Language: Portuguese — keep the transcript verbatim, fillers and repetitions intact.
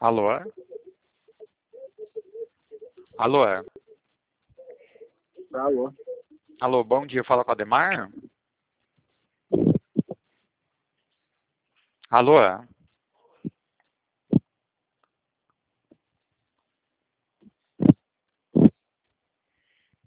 Alô? Alô? Alô? Alô, bom dia, fala com o Ademar? Alô?